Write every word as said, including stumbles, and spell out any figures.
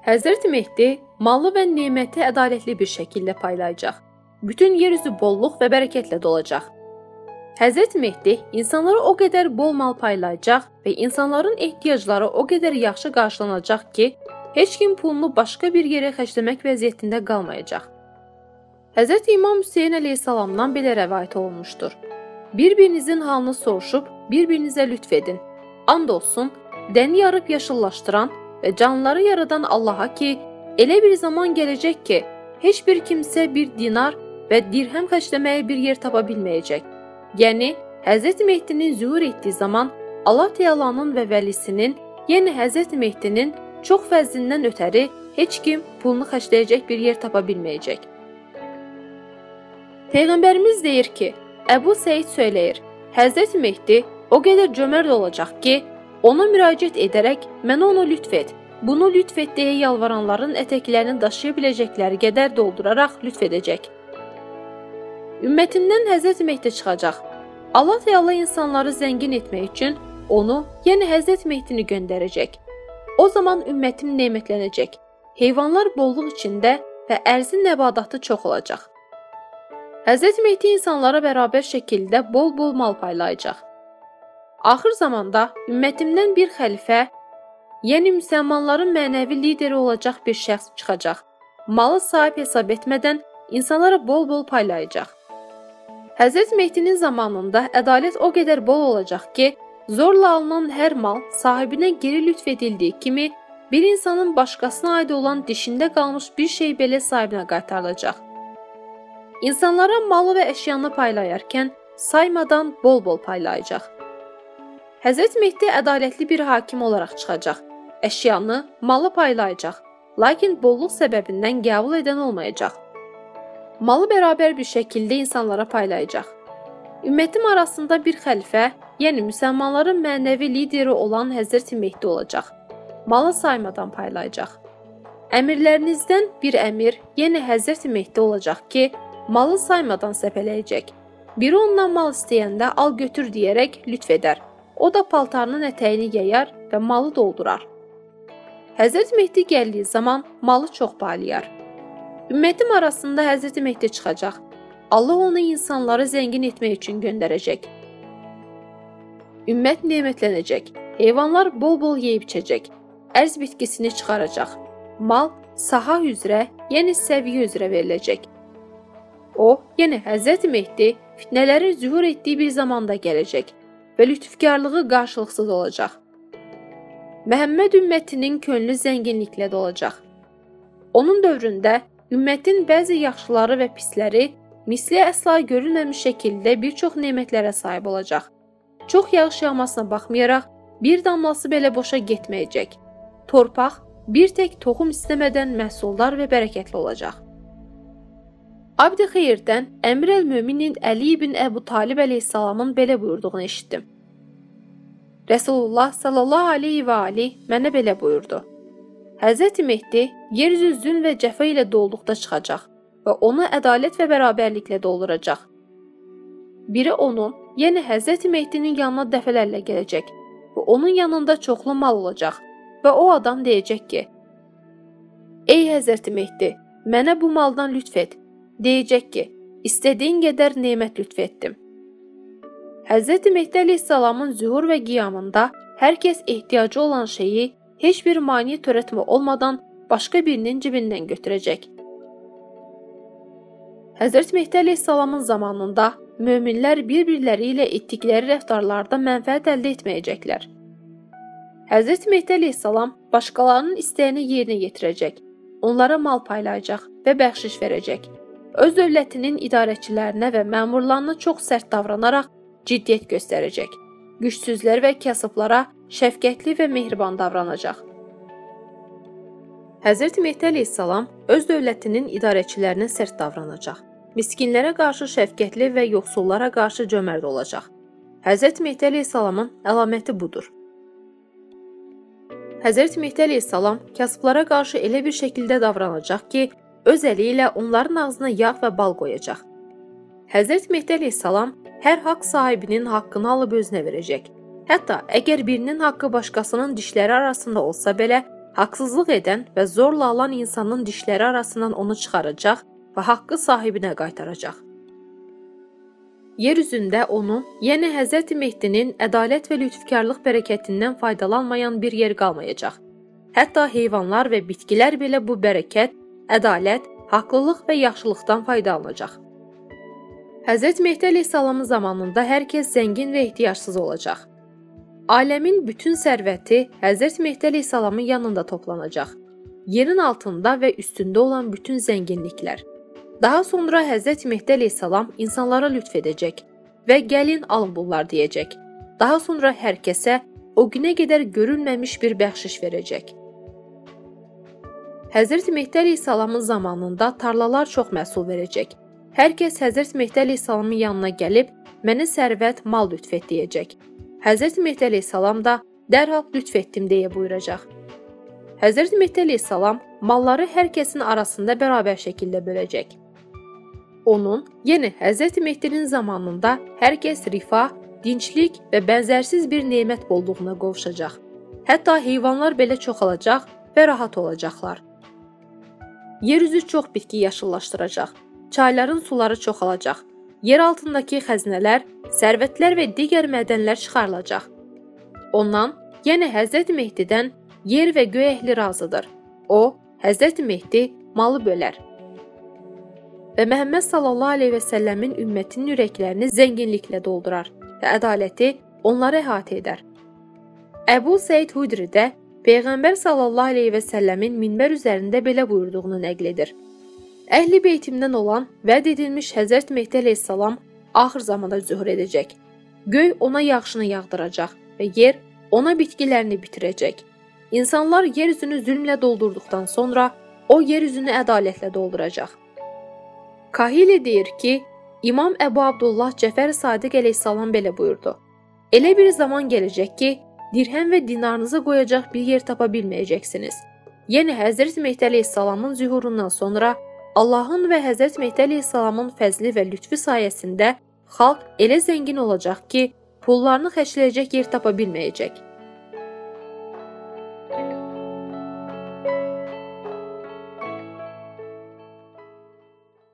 Həzrət Mehdi malı və neməti ədalətli bir şəkildə paylayacaq. Bütün yeryüzü bolluq və bərəkətlə dolacaq. Həzrət Mehdi insanlara o qədər bol mal paylayacaq və insanların ehtiyacları o qədər yaxşı qarşılanacaq ki, heç kim pulunu başqa bir yerə xərcləmək vəziyyətində qalmayacaq. Həzrət İmam Hüseyn əleyhissalamdan belə rəvayət olunmuşdur. Bir-birinizin halını soruşub, bir-birinizə lütf edin. And olsun, dəni yarıb yaşıllaşdıran və canlıları yaradan Allaha ki, elə bir zaman gələcək ki, heç bir kimsə bir dinar və dirhəm xərcləməyə bir yer tapa bilməyəcək. Yəni, Həzrət Mehdinin zühur etdiyi zaman Allah Teala'nın və vəlisinin, yəni Həzrət Mehdinin çox fəzlindən ötəri heç kim pulunu xərcləyəcək bir yer tapa bilməyəcək. Peyğəmbərimiz deyir ki, Əbu Səid söyləyir, Həzrət Mehdi o qədər cömərd olacaq ki, ona müraciət edərək mənə onu lütf et, bunu lütf et deyə yalvaranların ətəklərini daşıya biləcəkləri qədər dolduraraq lütf edəcək. Ümmətindən Həzrət Mehdi çıxacaq. Allah Teala insanları zəngin etmək üçün onu, yəni Həzrət Mehdini göndərəcək. O zaman ümmətim nemətlənəcək. Heyvanlar bolluq içində və ərzin nəbadatı çox olacaq. Həzrət Mehdi insanlara bərabər şəkildə bol-bol mal paylayacaq. Axır zamanda ümmətimdən bir xəlifə, yəni müsəlmanların mənəvi lideri olacaq bir şəxs çıxacaq. Malı sahib hesab etmədən insanlara bol-bol paylayacaq. Həzrət Mehdinin zamanında ədalət o qədər bol olacaq ki, zorla alınan hər mal sahibinə geri lütf edildiyi kimi, bir insanın başqasına aid olan dişində qalmış bir şey belə sahibinə qaytarılacaq. İnsanlara malı və əşyanı paylayarkən saymadan bol-bol paylayacaq. Həzrət Mehdi ədalətli bir hakim olaraq çıxacaq. Əşyanı, malı paylayacaq, lakin bolluq səbəbindən qəbul edən olmayacaq. Malı bərabər bir şəkildə insanlara paylayacaq. Ümmətim arasında bir xəlifə, yəni müsəlmanların mənəvi lideri olan Həzrət Mehdi olacaq. Malı saymadan paylayacaq. Əmirlərinizdən bir əmir, yəni Həzrət Mehdi olacaq ki, malı saymadan səpələyəcək. Biri ondan mal istəyəndə al götür deyərək lütf edər. O da paltarının ətəyini yayar və malı doldurar. Həzrət Mehdi gəldiyi zaman malı çox paylayar. Ümmətim arasında Həzrət Mehdi çıxacaq. Allah onu insanları zəngin etmək üçün göndərəcək. Ümmət nemətlənəcək. Heyvanlar bol-bol yeyib içəcək. Ərz bitkisini çıxaracaq. Mal saha üzrə, yəni səviyyə üzrə veriləcək. O, yəni Həzrət Mehdi fitnələrin zühur etdiyi bir zamanda gələcək və lütfkarlığı qarşılıqsız olacaq. Məhəmməd ümmətinin könlü zənginliklə dolacaq. Onun dövründə ümmətin bəzi yaxşıları və pisləri misli əsla görülməmiş şəkildə bir çox nemətlərə sahib olacaq. Çox yağış yağmasına baxmayaraq, bir damlası belə boşa getməyəcək. Torpaq bir tək toxum istəmədən məhsuldar və bərəkətli olacaq. Abd-i Xeyrdən Əmir əl-Möminin Əli ibn Əbu Talib əleyhissalamın belə buyurduğunu eşitdim. Rəsulullah sallallahu aleyhi və aleyh mənə belə buyurdu. Həzrət Mehdi yeryüzü zülm və cəfa ilə dolduqda çıxacaq və onu ədalət və bərabərliklə dolduracaq. Biri onun, yəni Həzrət Mehdinin yanına dəfələrlə gələcək və onun yanında çoxlu mal olacaq və o adam deyəcək ki, Ey Həzrət Mehdi, mənə bu maldan lütf et. Deyəcək ki, istədiyin qədər nemət lütf etdim. Həzrət Mehdi əleyhissalamın zühur və qiyamında hər kəs ehtiyacı olan şeyi heç bir mani törətmə olmadan başqa birinin cibindən götürəcək. Həzrət Mehdi əleyhissalamın zamanında möminlər bir-birləri ilə etdikləri rəftarlarda mənfəət əldə etməyəcəklər. Həzrət Mehdi əleyhissalam başqalarının istəyini yerinə yetirəcək, onlara mal paylayacaq və bəxşiş verəcək. Öz dövlətinin idarəçilərinə və məmurlarına çox sərt davranaraq ciddiyyət göstərəcək. Gücsüzlər və kasıblara şəfqətli və mehriban davranacaq. Həzrət Mehdi əleyhissalam öz dövlətinin idarəçilərinə sərt davranacaq. Miskinlərə qarşı şəfqətli və yoxsullara qarşı cömərd olacaq. Həzrət Mehdi əleyhissalamın əlaməti budur. Həzrət Mehdi əleyhissalam kasıblara qarşı elə bir şəkildə davranacaq ki, öz əli ilə onların ağzına yağ və bal qoyacaq. Həzrət Mehdi əleyhissalam hər haqq sahibinin haqqını alıb özünə verəcək. Hətta əgər birinin haqqı başqasının dişləri arasında olsa belə, haqsızlıq edən və zorla alan insanın dişləri arasından onu çıxaracaq və haqqı sahibinə qaytaracaq. Yer üzündə onu, yəni Həzrəti Mehdinin ədalət və lütfkarlıq bərəkətindən faydalanmayan bir yer qalmayacaq. Hətta heyvanlar və bitkilər belə bu bərəkət, ədalət, haqlılıq və yaxşılıqdan faydalanacaq. Həzrəti Mehdi əleyhissalamın zamanında hər kəs zəngin və ehtiyacsız olacaq. Aləmin bütün sərvəti Həzrəti Mehdi əleyhissalamın yanında toplanacaq. Yerin altında və üstündə olan bütün zənginliklər. Daha sonra Həzrəti Mehdi əleyhissalam insanlara lütf edəcək və gəlin alın bunlar deyəcək. Daha sonra hər kəsə o günə qədər görülməmiş bir bəxşiş verəcək. Həzrəti Mehdi əleyhissalamın zamanında tarlalar çox məhsul verəcək. Hər kəs Həzrəti Mehdi əleyhissalamın yanına gəlib, mənə sərvət, mal lütf et deyəcək. Həzrəti Mehdi əleyhissalam da dərhal lütf etdim deyə buyuracaq. Həzrəti Mehdi əleyhissalam malları hər kəsin arasında bərabər şəkildə böləcək. Onun, yəni Həzrəti Mehdinin zamanında hər kəs rifah, dinçlik və bənzərsiz bir nemət bolluğuna qovuşacaq. Hətta heyvanlar belə çoxalacaq və rahat olacaqlar. Yeryüzü çox bitki yaşıllaşdıracaq. Çayların suları çoxalacaq. Yer altındakı xəzinələr, sərvətlər və digər mədənlər çıxarılacaq. Ondan, yəni Həzrəti Mehdidən yer və göy əhli razıdır. O, Həzrəti Mehdi malı bölər. Və Məhəmməd sallallahu aleyhi və səlləmin ümmətinin ürəklərini zənginliklə doldurar və ədaləti onları əhatə edər. Əbu Səid Hudri də Peyğəmbər sallallahu aleyhi və səlləmin minbər üzərində belə buyurduğunu nəql edir. Əhli beytimdən olan vəd edilmiş Həzrəti Mehdi əleyhissalam axır zamanda zühur edəcək. Göy ona yağışını yağdıracaq və yer ona bitkilərini bitirəcək. İnsanlar yeryüzünü zülmlə doldurduqdan sonra o yeryüzünü ədalətlə dolduracaq. Kahili deyir ki, İmam Əbu Abdullah Cəfər Sadiq əleyhissalam belə buyurdu. Elə bir zaman gələcək ki, dirhəm və dinarınızı qoyacaq bir yer tapa bilməyəcəksiniz. Yəni Həzrəti Mehdi əleyhissalamın zühurundan sonra Allahın və Həzrəti Mehdi əleyhissalamın fəzli və lütfü sayəsində xalq elə zəngin olacaq ki, pullarını xərcləyəcək yer tapa bilməyəcək.